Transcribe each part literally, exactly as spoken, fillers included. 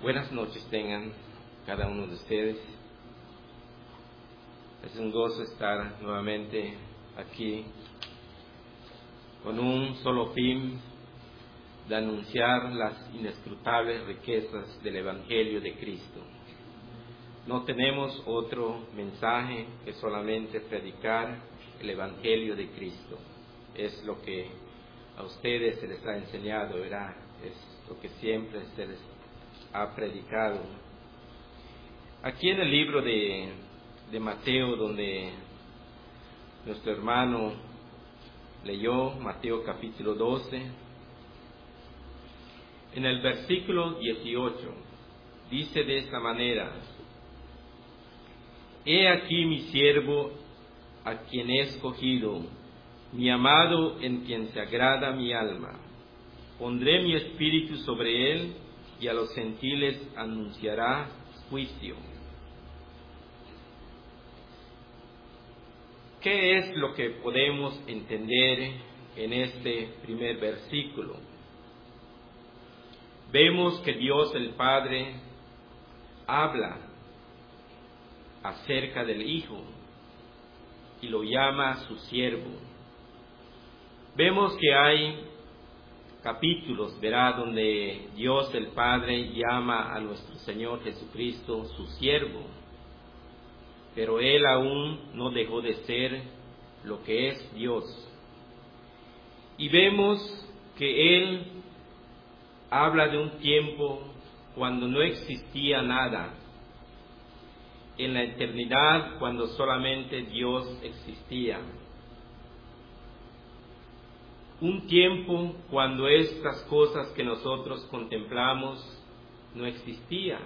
Buenas noches tengan cada uno de ustedes. Es un gozo estar nuevamente aquí con un solo fin de anunciar las inescrutables riquezas del Evangelio de Cristo. No tenemos otro mensaje que solamente predicar el Evangelio de Cristo. Es lo que a ustedes se les ha enseñado, ¿verdad? Es lo que siempre se les ha predicado. Aquí en el libro de, de Mateo, donde nuestro hermano leyó, Mateo capítulo doce, en el versículo dieciocho, dice de esta manera: He aquí mi siervo, a quien he escogido, mi amado, en quien se agrada mi alma. Pondré mi espíritu sobre él, y a los gentiles anunciará juicio. ¿Qué es lo que podemos entender en este primer versículo? Vemos que Dios el Padre habla acerca del Hijo y lo llama su siervo. Vemos que hay capítulos, verá, donde Dios el Padre llama a nuestro Señor Jesucristo su siervo, pero Él aún no dejó de ser lo que es Dios. Y vemos que Él habla de un tiempo cuando no existía nada, en la eternidad cuando solamente Dios existía. Un tiempo cuando estas cosas que nosotros contemplamos no existían.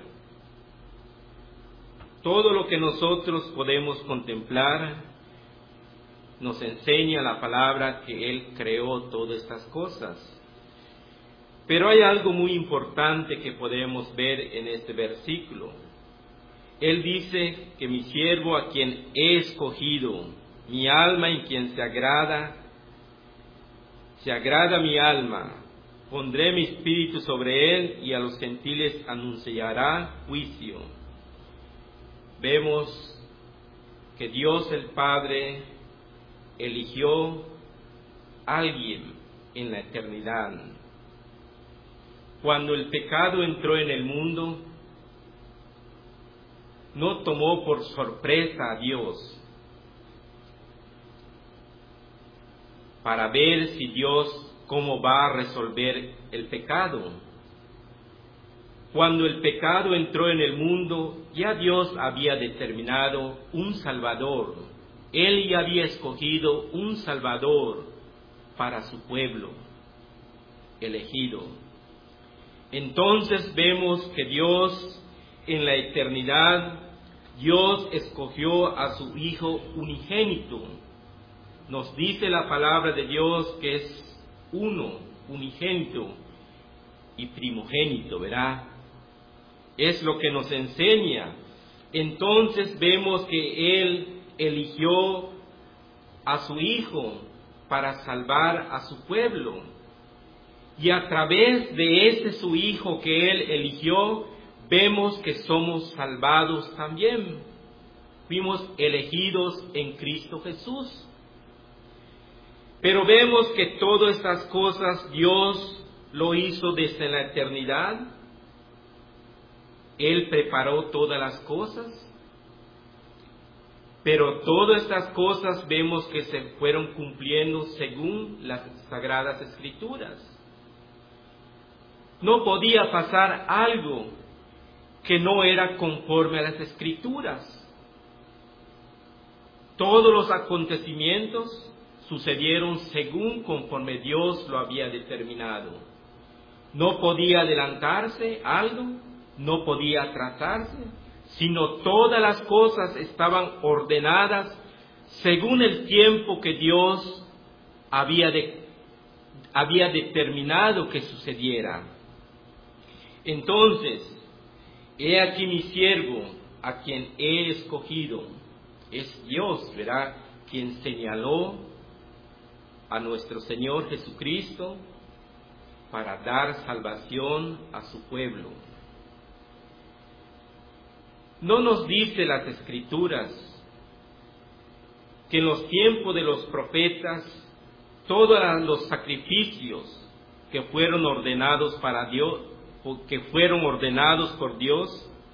Todo lo que nosotros podemos contemplar nos enseña la palabra que Él creó todas estas cosas. Pero hay algo muy importante que podemos ver en este versículo. Él dice que mi siervo, a quien he escogido, mi alma en quien se agrada, se agrada mi alma, pondré mi espíritu sobre él, y a los gentiles anunciará juicio. Vemos que Dios el Padre eligió a alguien en la eternidad. Cuando el pecado entró en el mundo, no tomó por sorpresa a Dios para ver si Dios cómo va a resolver el pecado. Cuando el pecado entró en el mundo, ya Dios había determinado un Salvador. Él ya había escogido un Salvador para su pueblo elegido. Entonces vemos que Dios en la eternidad, Dios escogió a su Hijo unigénito. Nos dice la palabra de Dios que es uno, unigénito y primogénito, ¿verdad? Es lo que nos enseña. Entonces vemos que Él eligió a su Hijo para salvar a su pueblo. Y a través de ese su Hijo que Él eligió, vemos que somos salvados también. Fuimos elegidos en Cristo Jesús. Pero vemos que todas estas cosas Dios lo hizo desde la eternidad. Él preparó todas las cosas. Pero todas estas cosas vemos que se fueron cumpliendo según las Sagradas Escrituras. No podía pasar algo que no era conforme a las Escrituras. Todos los acontecimientos sucedieron según conforme Dios lo había determinado. No podía adelantarse algo, no podía atrasarse, sino todas las cosas estaban ordenadas según el tiempo que Dios había, de, había determinado que sucediera. Entonces, he aquí mi siervo, a quien he escogido. Es Dios, ¿verdad?, quien señaló a nuestro Señor Jesucristo para dar salvación a su pueblo. ¿No nos dice las Escrituras que en los tiempos de los profetas todos los sacrificios que fueron ordenados para Dios, que fueron ordenados por Dios,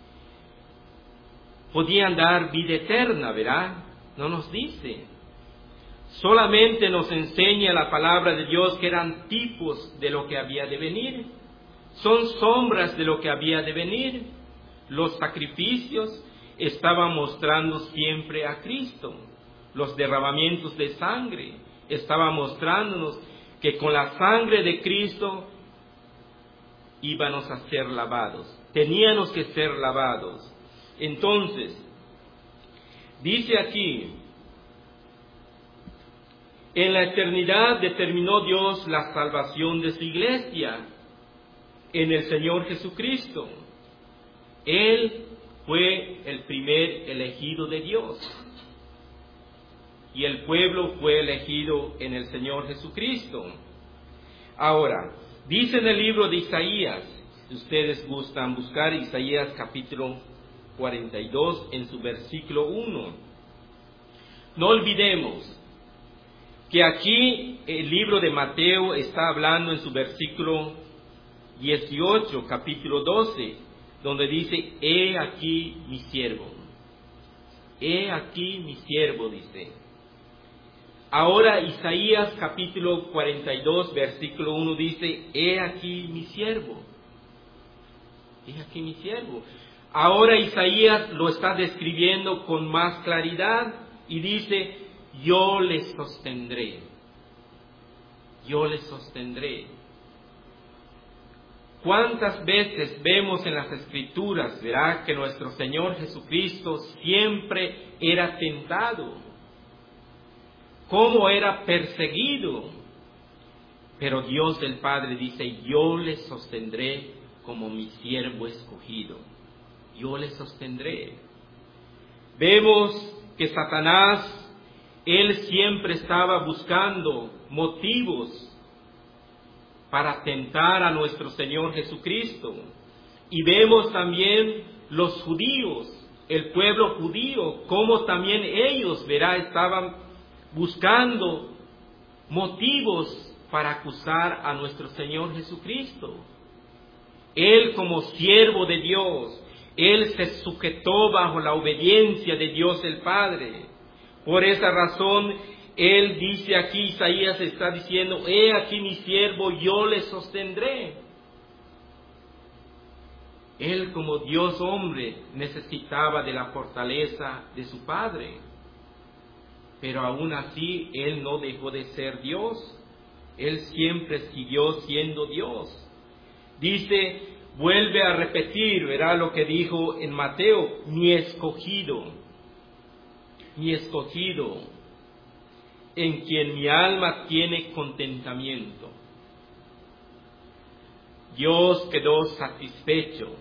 podían dar vida eterna, ¿verdad? No nos dice. Solamente nos enseña la palabra de Dios que eran tipos de lo que había de venir. Son sombras de lo que había de venir. Los sacrificios estaban mostrando siempre a Cristo. Los derramamientos de sangre estaban mostrándonos que con la sangre de Cristo íbamos a ser lavados. Teníamos que ser lavados. Entonces, dice aquí, en la eternidad determinó Dios la salvación de su iglesia en el Señor Jesucristo. Él fue el primer elegido de Dios. Y el pueblo fue elegido en el Señor Jesucristo. Ahora, dice en el libro de Isaías, si ustedes gustan buscar Isaías capítulo cuarenta y dos en su versículo uno. No olvidemos que aquí el libro de Mateo está hablando en su versículo dieciocho, capítulo doce, donde dice, he aquí mi siervo. He aquí mi siervo, dice. Ahora Isaías capítulo cuarenta y dos, versículo uno dice, he aquí mi siervo. He aquí mi siervo. Ahora Isaías lo está describiendo con más claridad y dice, yo les sostendré. Yo les sostendré. ¿Cuántas veces vemos en las Escrituras, verá, que nuestro Señor Jesucristo siempre era tentado? ¿Cómo era perseguido? Pero Dios el Padre dice, yo les sostendré como mi siervo escogido. Yo les sostendré. Vemos que Satanás, él siempre estaba buscando motivos para tentar a nuestro Señor Jesucristo. Y vemos también los judíos, el pueblo judío, cómo también ellos, verá, estaban buscando motivos para acusar a nuestro Señor Jesucristo. Él, como siervo de Dios, Él se sujetó bajo la obediencia de Dios el Padre. Por esa razón, Él dice aquí, Isaías está diciendo, he aquí mi siervo, yo le sostendré. Él, como Dios hombre, necesitaba de la fortaleza de su Padre. Pero aún así, Él no dejó de ser Dios. Él siempre siguió siendo Dios. Dice, vuelve a repetir, verá lo que dijo en Mateo, mi escogido, mi escogido, en quien mi alma tiene contentamiento. Dios quedó satisfecho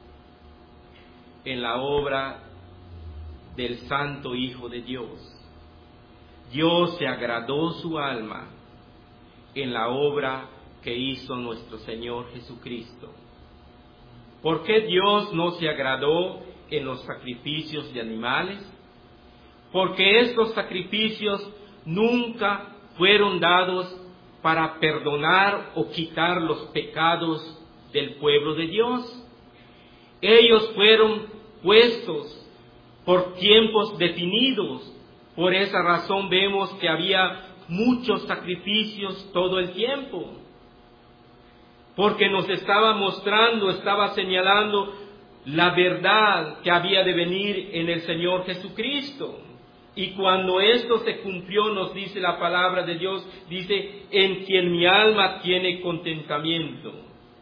en la obra del Santo Hijo de Dios. Dios se agradó su alma en la obra que hizo nuestro Señor Jesucristo. ¿Por qué Dios no se agradó en los sacrificios de animales? Porque estos sacrificios nunca fueron dados para perdonar o quitar los pecados del pueblo de Dios. Ellos fueron puestos por tiempos definidos. Por esa razón vemos que había muchos sacrificios todo el tiempo. Porque nos estaba mostrando, estaba señalando la verdad que había de venir en el Señor Jesucristo. Y cuando esto se cumplió, nos dice la palabra de Dios, dice, en quien mi alma tiene contentamiento.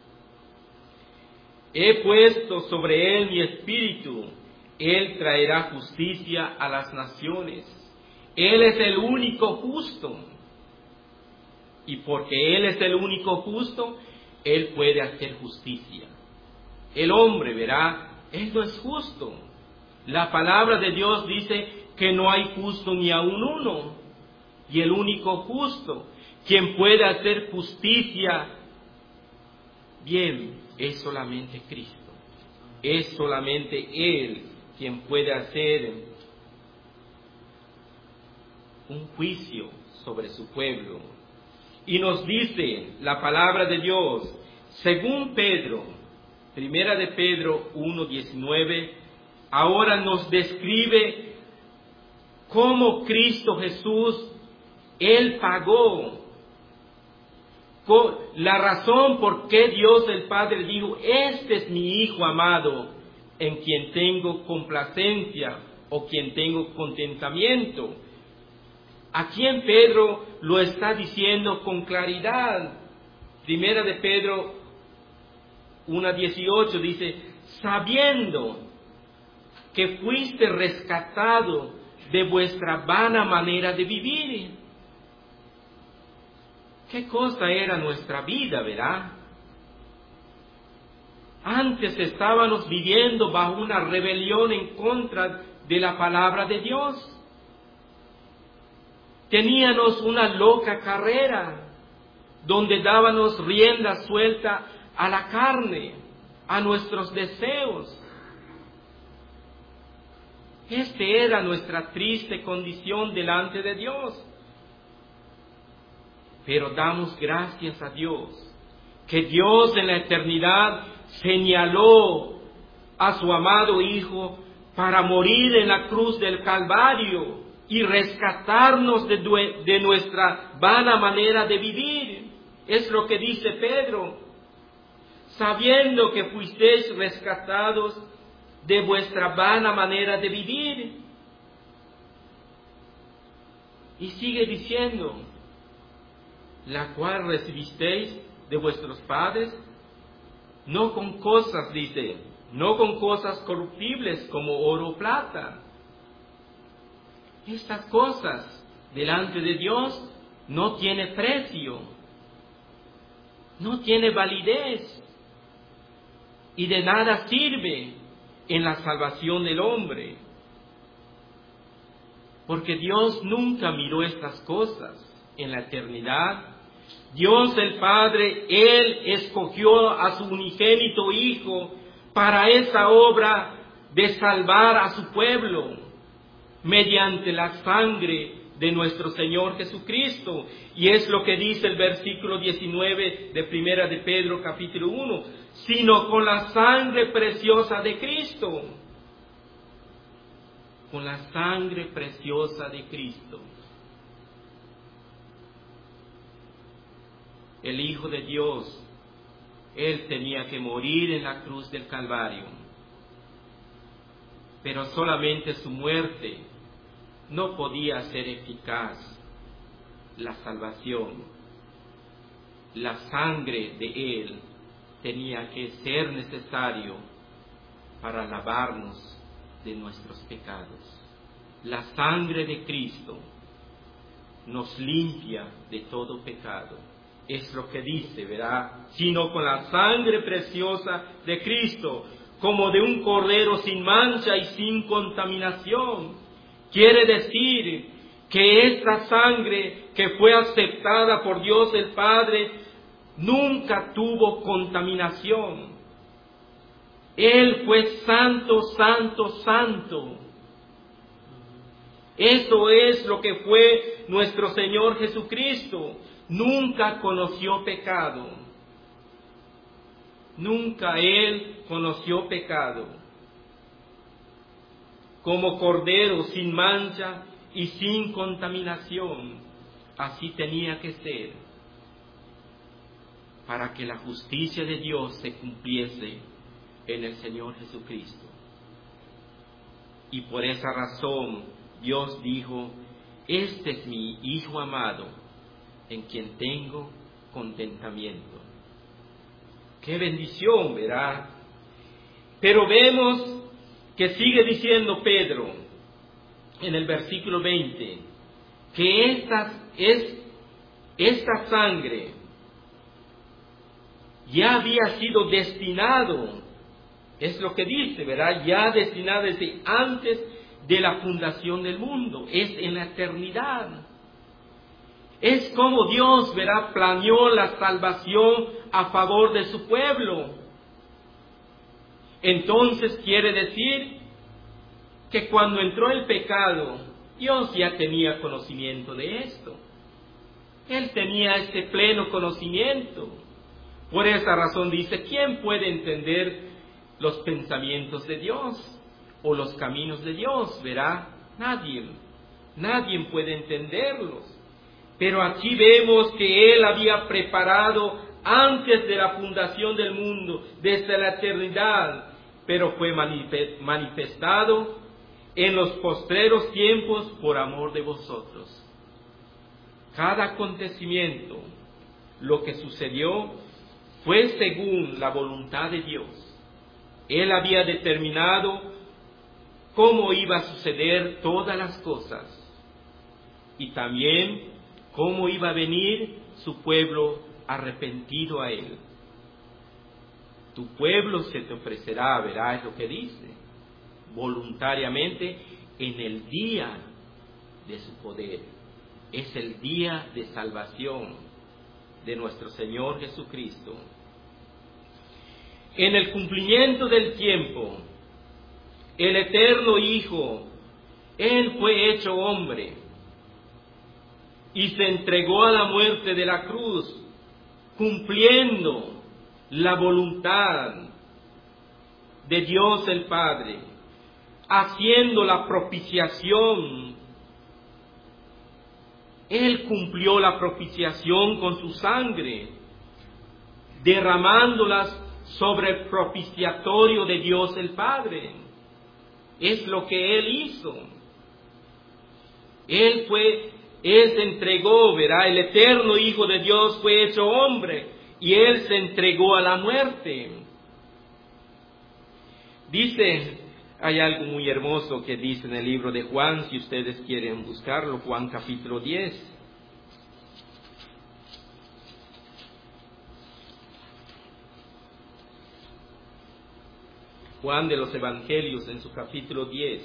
He puesto sobre él mi espíritu, él traerá justicia a las naciones. Él es el único justo. Y porque Él es el único justo, Él puede hacer justicia. El hombre, verá, Él no es justo. La palabra de Dios dice que no hay justo ni aun uno. Y el único justo, quien puede hacer justicia bien, es solamente Cristo. Es solamente Él quien puede hacer un juicio sobre su pueblo. Y nos dice la palabra de Dios, según Pedro, primera de Pedro uno diecinueve, ahora nos describe cómo Cristo Jesús, Él pagó. La razón por qué Dios el Padre dijo, este es mi Hijo amado, en quien tengo complacencia o quien tengo contentamiento. Aquí en Pedro lo está diciendo con claridad. Primera de Pedro uno dieciocho dice, sabiendo que fuiste rescatado de vuestra vana manera de vivir. ¿Qué cosa era nuestra vida, verdad? Antes estábamos viviendo bajo una rebelión en contra de la palabra de Dios. Teníamos una loca carrera, donde dábamos rienda suelta a la carne, a nuestros deseos. Esta era nuestra triste condición delante de Dios. Pero damos gracias a Dios, que Dios en la eternidad señaló a su amado Hijo para morir en la cruz del Calvario y rescatarnos de, de nuestra vana manera de vivir. Es lo que dice Pedro, sabiendo que fuisteis rescatados de vuestra vana manera de vivir. Y sigue diciendo, la cual recibisteis de vuestros padres, no con cosas, dice, no con cosas corruptibles como oro o plata. Estas cosas delante de Dios no tiene precio, no tiene validez y de nada sirve en la salvación del hombre. Porque Dios nunca miró estas cosas en la eternidad. Dios el Padre, Él escogió a su unigénito Hijo para esa obra de salvar a su pueblo mediante la sangre de nuestro Señor Jesucristo. Y es lo que dice el versículo diecinueve de Primera de Pedro capítulo uno, sino con la sangre preciosa de Cristo. Con la sangre preciosa de Cristo. El Hijo de Dios, Él tenía que morir en la cruz del Calvario. Pero solamente su muerte no podía ser eficaz la salvación. La sangre de Él tenía que ser necesario para lavarnos de nuestros pecados. La sangre de Cristo nos limpia de todo pecado. Es lo que dice, ¿verdad? Sino con la sangre preciosa de Cristo, como de un cordero sin mancha y sin contaminación. Quiere decir que esta sangre que fue aceptada por Dios el Padre nunca tuvo contaminación. Él fue santo, santo, santo. Eso es lo que fue nuestro Señor Jesucristo. Nunca conoció pecado. Nunca Él conoció pecado. Como cordero sin mancha y sin contaminación, así tenía que ser, para que la justicia de Dios se cumpliese en el Señor Jesucristo. Y por esa razón Dios dijo, este es mi Hijo amado, en quien tengo contentamiento. ¡Qué bendición, verdad! Pero vemos que sigue diciendo Pedro en el versículo veinte, que esta, es, esta sangre ya había sido destinado, es lo que dice, ¿verdad? Ya destinado desde antes de la fundación del mundo, es en la eternidad. Es como Dios, ¿verdad?, planeó la salvación a favor de su pueblo. Entonces quiere decir que cuando entró el pecado, Dios ya tenía conocimiento de esto. Él tenía este pleno conocimiento. Por esa razón dice, ¿quién puede entender los pensamientos de Dios o los caminos de Dios? Verá, nadie, nadie puede entenderlos. Pero aquí vemos que Él había preparado antes de la fundación del mundo, desde la eternidad, pero fue manifestado en los postreros tiempos por amor de vosotros. Cada acontecimiento, lo que sucedió, fue según la voluntad de Dios. Él había determinado cómo iba a suceder todas las cosas y también cómo iba a venir su pueblo arrepentido a Él. Tu pueblo se te ofrecerá, verá, es lo que dice, voluntariamente en el día de su poder. Es el día de salvación de nuestro Señor Jesucristo. En el cumplimiento del tiempo, el eterno Hijo, Él fue hecho hombre y se entregó a la muerte de la cruz, cumpliendo la voluntad de Dios el Padre, haciendo la propiciación. Él cumplió la propiciación con su sangre, derramándolas sobre el propiciatorio de Dios el Padre. Es lo que Él hizo. Él fue, Él se entregó, verá, el eterno Hijo de Dios fue hecho hombre y Él se entregó a la muerte. Dice, hay algo muy hermoso que dice en el libro de Juan, si ustedes quieren buscarlo, Juan capítulo diez. Juan de los Evangelios en su capítulo diez,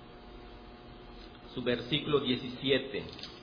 su versículo diecisiete.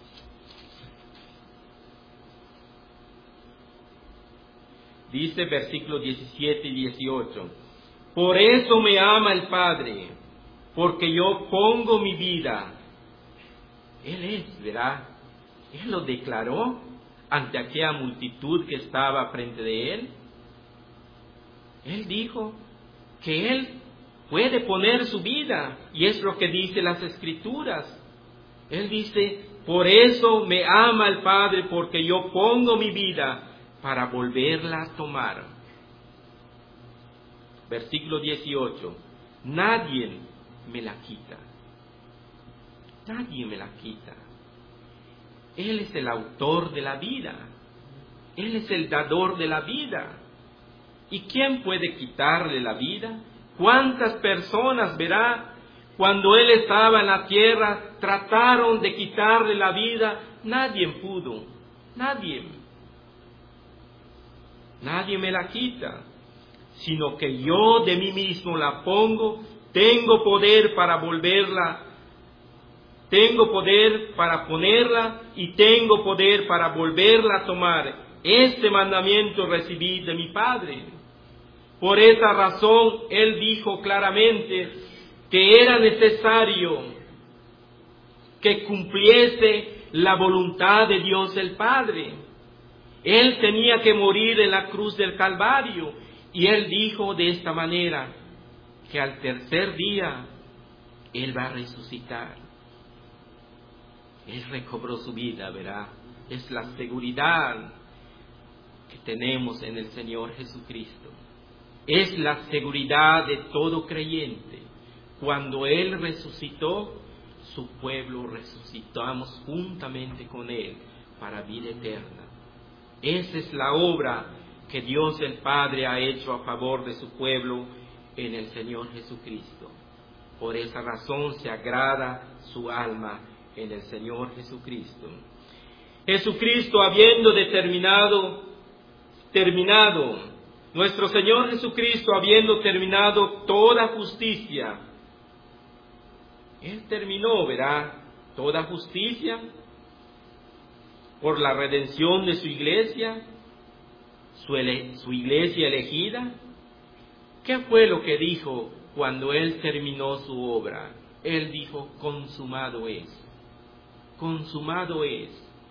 Dice versículo diecisiete y dieciocho. Por eso me ama el Padre, porque yo pongo mi vida. Él es, ¿verdad? Él lo declaró ante aquella multitud que estaba frente de Él. Él dijo que Él puede poner su vida, y es lo que dice las Escrituras. Él dice, por eso me ama el Padre, porque yo pongo mi vida para volverla a tomar. Versículo dieciocho. Nadie me la quita. Nadie me la quita. Él es el autor de la vida. Él es el dador de la vida. ¿Y quién puede quitarle la vida? ¿Cuántas personas, verá, cuando Él estaba en la tierra, trataron de quitarle la vida? Nadie pudo. Nadie. Nadie me la quita, sino que yo de mí mismo la pongo. Tengo poder para volverla, tengo poder para ponerla y tengo poder para volverla a tomar. Este mandamiento recibí de mi Padre. Por esa razón Él dijo claramente que era necesario que cumpliese la voluntad de Dios el Padre. Él tenía que morir en la cruz del Calvario, y Él dijo de esta manera que al tercer día Él va a resucitar. Él recobró su vida, ¿verdad? Es la seguridad que tenemos en el Señor Jesucristo. Es la seguridad de todo creyente. Cuando Él resucitó, su pueblo resucitamos juntamente con Él para vida eterna. Esa es la obra que Dios el Padre ha hecho a favor de su pueblo en el Señor Jesucristo. Por esa razón se agrada su alma en el Señor Jesucristo. Jesucristo, habiendo determinado, terminado, nuestro Señor Jesucristo, habiendo terminado toda justicia, Él terminó, verá, toda justicia por la redención de su iglesia, su, ele, su iglesia elegida. ¿Qué fue lo que dijo cuando Él terminó su obra? Él dijo, consumado es. Consumado es.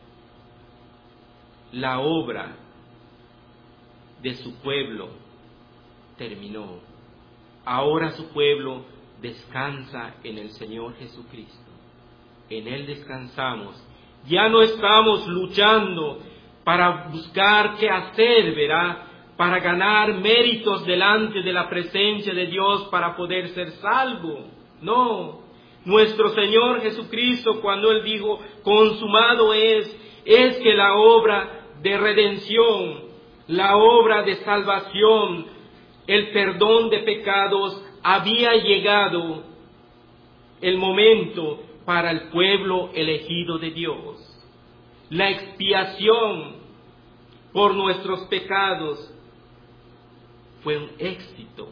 La obra de su pueblo terminó. Ahora su pueblo descansa en el Señor Jesucristo. En Él descansamos. Ya no estamos luchando para buscar qué hacer, ¿verdad? Para ganar méritos delante de la presencia de Dios para poder ser salvo. No. Nuestro Señor Jesucristo, cuando Él dijo, consumado es, es que la obra de redención, la obra de salvación, el perdón de pecados, había llegado el momento para el pueblo elegido de Dios. La expiación por nuestros pecados fue un éxito.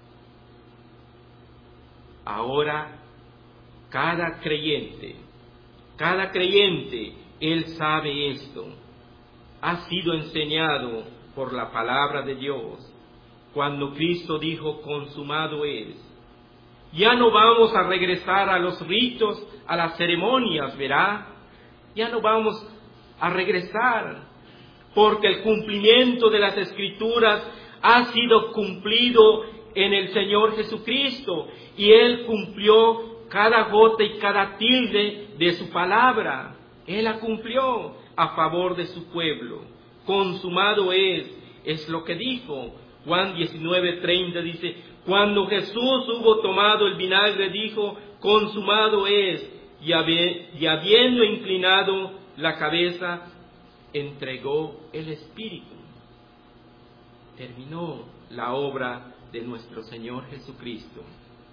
Ahora, cada creyente, cada creyente, él sabe esto. Ha sido enseñado por la palabra de Dios. Cuando Cristo dijo, consumado es. Ya no vamos a regresar a los ritos, a las ceremonias, ¿verdad? Ya no vamos a regresar, porque el cumplimiento de las Escrituras ha sido cumplido en el Señor Jesucristo, y Él cumplió cada gota y cada tilde de su palabra. Él la cumplió a favor de su pueblo. Consumado es, es lo que dijo. Juan diecinueve treinta dice, cuando Jesús hubo tomado el vinagre, dijo, consumado es, y habiendo inclinado la cabeza, entregó el Espíritu. Terminó la obra de nuestro Señor Jesucristo.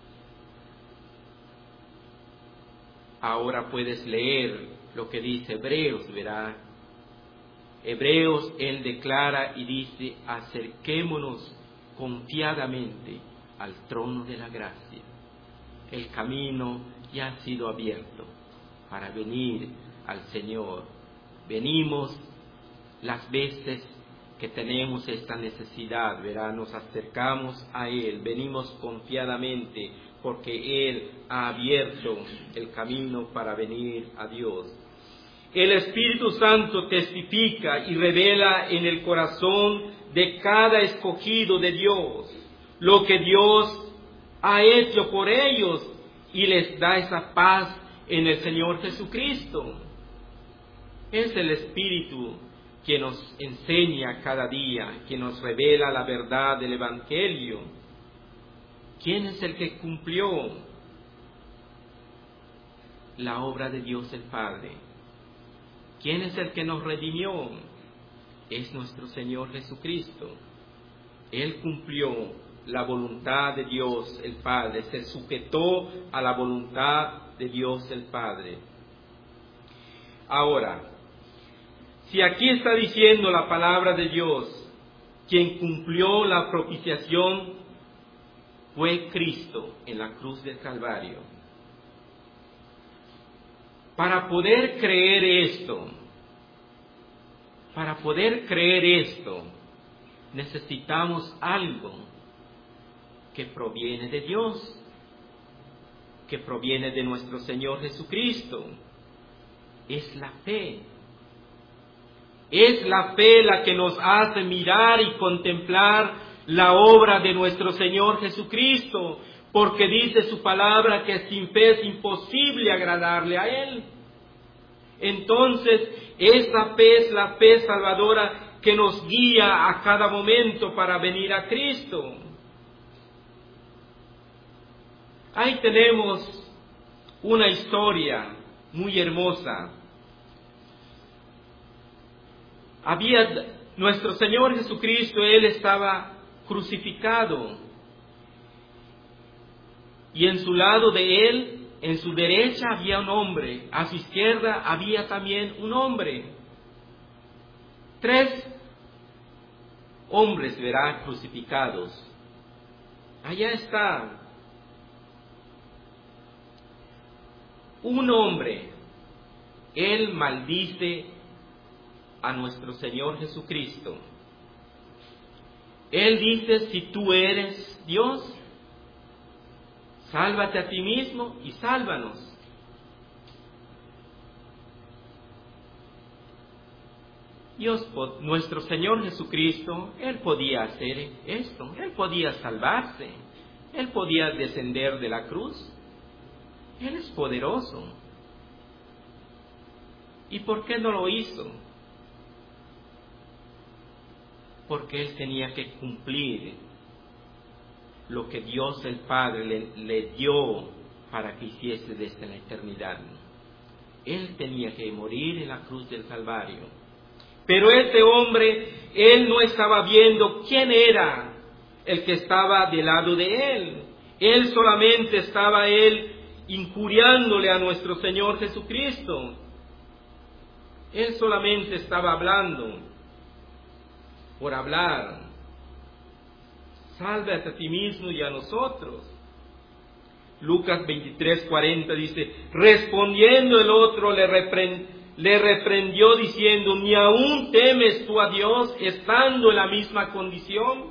Ahora puedes leer lo que dice Hebreos, ¿verdad? Hebreos, él declara y dice, acerquémonos confiadamente al trono de la gracia. El camino ya ha sido abierto para venir al Señor. Venimos las veces que tenemos esta necesidad, ¿verdad? Nos acercamos a Él, venimos confiadamente porque Él ha abierto el camino para venir a Dios. El Espíritu Santo testifica y revela en el corazón de cada escogido de Dios lo que Dios ha hecho por ellos y les da esa paz en el Señor Jesucristo. Es el Espíritu que nos enseña cada día, que nos revela la verdad del Evangelio. ¿Quién es el que cumplió la obra de Dios el Padre? ¿Quién es el que nos redimió? Es nuestro Señor Jesucristo. Él cumplió la voluntad de Dios el Padre, se sujetó a la voluntad de Dios el Padre. Ahora, si aquí está diciendo la palabra de Dios, quien cumplió la propiciación fue Cristo en la cruz del Calvario. Para poder creer esto, para poder creer esto, necesitamos algo que proviene de Dios, que proviene de nuestro Señor Jesucristo. Es la fe. Es la fe la que nos hace mirar y contemplar la obra de nuestro Señor Jesucristo, porque dice su palabra que sin fe es imposible agradarle a Él. Entonces, esa fe es la fe salvadora que nos guía a cada momento para venir a Cristo. Ahí tenemos una historia muy hermosa. Había nuestro Señor Jesucristo, Él estaba crucificado. Y en su lado de Él, en su derecha había un hombre, a su izquierda había también un hombre. Tres hombres, verá, crucificados. Allá está. Un hombre, él maldice a nuestro Señor Jesucristo. Él dice, si tú eres Dios, Sálvate a ti mismo y sálvanos. Dios, nuestro Señor Jesucristo, Él podía hacer esto, Él podía salvarse, Él podía descender de la cruz. Él es poderoso. ¿Y por qué no lo hizo? Porque Él tenía que cumplir lo que Dios el Padre le, le dio para que hiciese desde la eternidad. Él tenía que morir en la cruz del Calvario. Pero este hombre, él no estaba viendo quién era el que estaba del lado de él. Él solamente estaba él injuriándole a nuestro Señor Jesucristo. Él solamente estaba hablando por hablar. Sálvate a ti mismo y a nosotros. Lucas veintitrés, cuarenta dice, respondiendo el otro le, repren, le reprendió diciendo, ¿ni aún temes tú a Dios estando en la misma condición?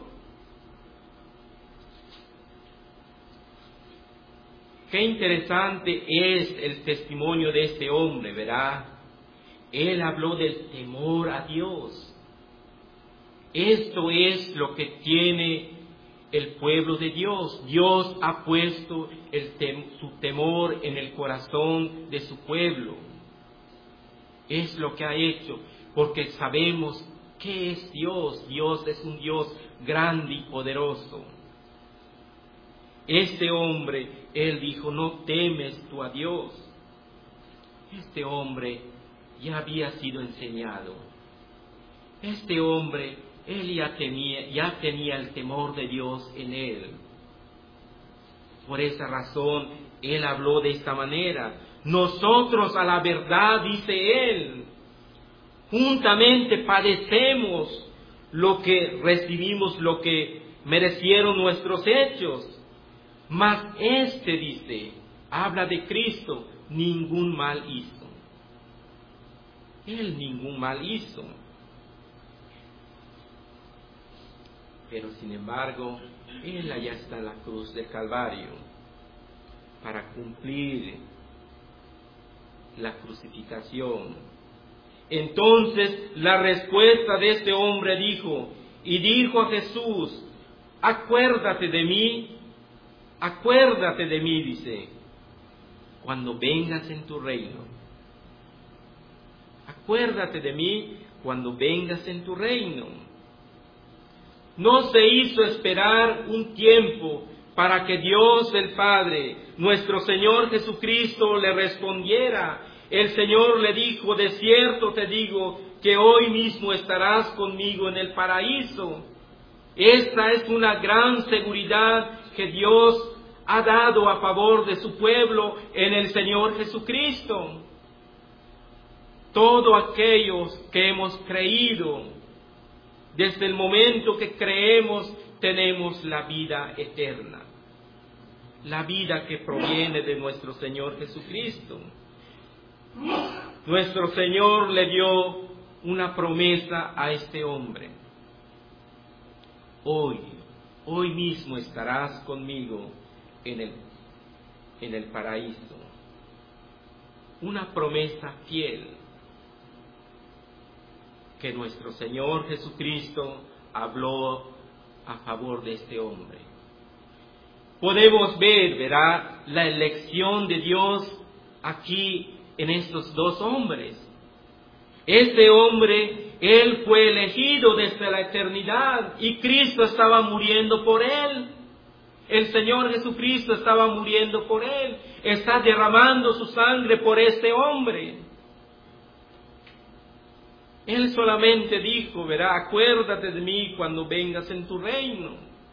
Qué interesante es el testimonio de este hombre, ¿verdad? Él habló del temor a Dios. Esto es lo que tiene el pueblo de Dios. Dios ha puesto el tem- su temor en el corazón de su pueblo. Es lo que ha hecho, porque sabemos qué es Dios. Dios es un Dios grande y poderoso. Este hombre, él dijo, no temes tú a Dios. Este hombre ya había sido enseñado. Este hombre, él ya tenía, ya tenía el temor de Dios en él. Por esa razón, él habló de esta manera. Nosotros a la verdad, dice él, juntamente padecemos lo que recibimos, lo que merecieron nuestros hechos. Mas este, dice, habla de Cristo, ningún mal hizo. Él ningún mal hizo. Pero sin embargo, Él allá está en la cruz del Calvario para cumplir la crucificación. Entonces la respuesta de este hombre dijo, y dijo a Jesús, acuérdate de mí, acuérdate de mí, dice, cuando vengas en tu reino. Acuérdate de mí cuando vengas en tu reino. No se hizo esperar un tiempo para que Dios el Padre, nuestro Señor Jesucristo, le respondiera. El Señor le dijo, de cierto te digo, que hoy mismo estarás conmigo en el paraíso. Esta es una gran seguridad que Dios ha dado a favor de su pueblo en el Señor Jesucristo. Todos aquellos que hemos creído, desde el momento que creemos, tenemos la vida eterna. La vida que proviene de nuestro Señor Jesucristo. Nuestro Señor le dio una promesa a este hombre. Hoy, hoy mismo estarás conmigo en el, en el paraíso. Una promesa fiel que nuestro Señor Jesucristo habló a favor de este hombre. Podemos ver, ¿verdad?, la elección de Dios aquí en estos dos hombres. Este hombre, él fue elegido desde la eternidad y Cristo estaba muriendo por él. El Señor Jesucristo estaba muriendo por él. Está derramando su sangre por este hombre. Él solamente dijo, verá, acuérdate de mí cuando vengas en tu reino.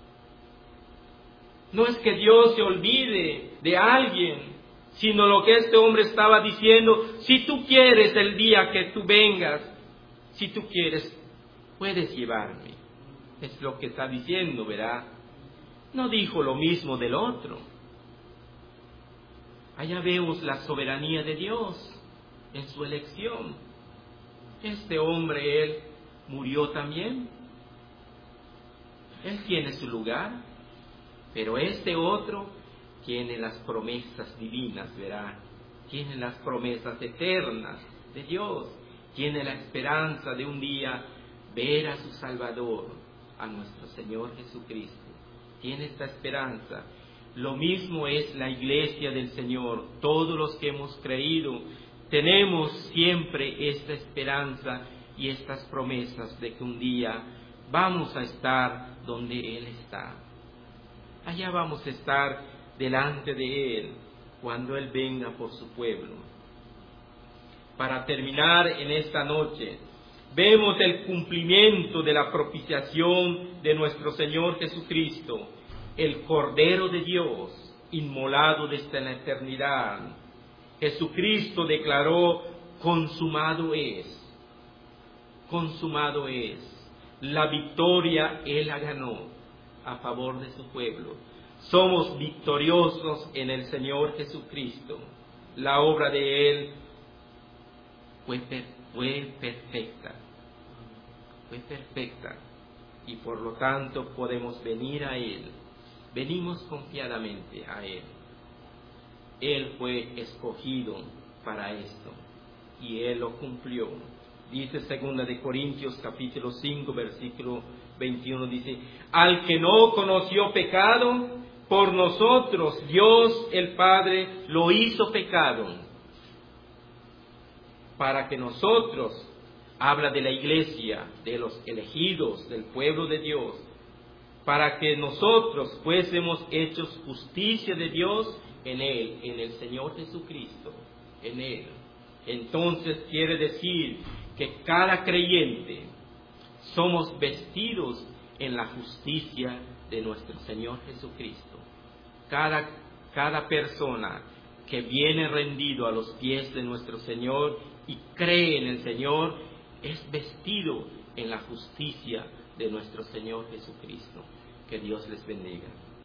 No es que Dios se olvide de alguien, sino lo que este hombre estaba diciendo, si tú quieres el día que tú vengas, si tú quieres, puedes llevarme. Es lo que está diciendo, ¿verdad? No dijo lo mismo del otro. Allá vemos la soberanía de Dios en su elección. Este hombre, él murió también. Él tiene su lugar, pero este otro tiene las promesas divinas, verá, tiene las promesas eternas de Dios, tiene la esperanza de un día ver a su Salvador, a nuestro Señor Jesucristo. Tiene esta esperanza. Lo mismo es la iglesia del Señor. Todos los que hemos creído tenemos siempre esta esperanza y estas promesas de que un día vamos a estar donde Él está. Allá vamos a estar delante de Él cuando Él venga por su pueblo. Para terminar en esta noche, vemos el cumplimiento de la propiciación de nuestro Señor Jesucristo, el Cordero de Dios, inmolado desde la eternidad. Jesucristo declaró: consumado es, consumado es. La victoria Él la ganó a favor de su pueblo. Somos victoriosos en el Señor Jesucristo. La obra de Él fue, fue perfecta, fue perfecta, y por lo tanto podemos venir a Él. Venimos confiadamente a Él. Él fue escogido para esto y Él lo cumplió. Dice segunda de Corintios capítulo cinco versículo veintiuno, dice: al que no conoció pecado, por nosotros Dios el Padre lo hizo pecado, para que nosotros, habla de la iglesia, de los elegidos, del pueblo de Dios, para que nosotros fuésemos hechos justicia de Dios en Él, en el Señor Jesucristo, en Él. Entonces quiere decir que cada creyente somos vestidos en la justicia de nuestro Señor Jesucristo. Cada, cada persona que viene rendido a los pies de nuestro Señor y cree en el Señor es vestido en la justicia de nuestro Señor Jesucristo. Que Dios les bendiga.